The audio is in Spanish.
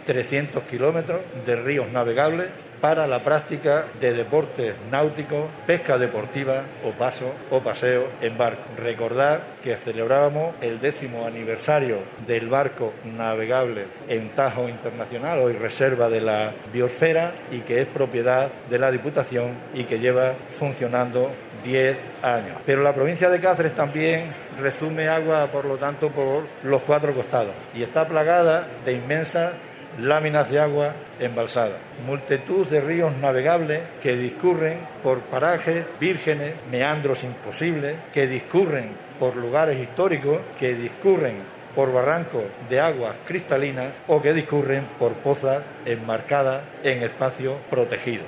300 kilómetros de ríos navegables para la práctica de deportes náuticos, pesca deportiva o paseos en barco. Recordar que celebrábamos el 10º aniversario del barco navegable en Tajo Internacional, hoy reserva de la Biosfera, y que es propiedad de la Diputación y que lleva funcionando 10 años. Pero la provincia de Cáceres también resume agua, por lo tanto, por los 4 costados y está plagada de inmensas láminas de agua embalsadas. Multitud de ríos navegables que discurren por parajes vírgenes, meandros imposibles, que discurren por lugares históricos, que discurren por barrancos de aguas cristalinas o que discurren por pozas enmarcadas en espacios protegidos.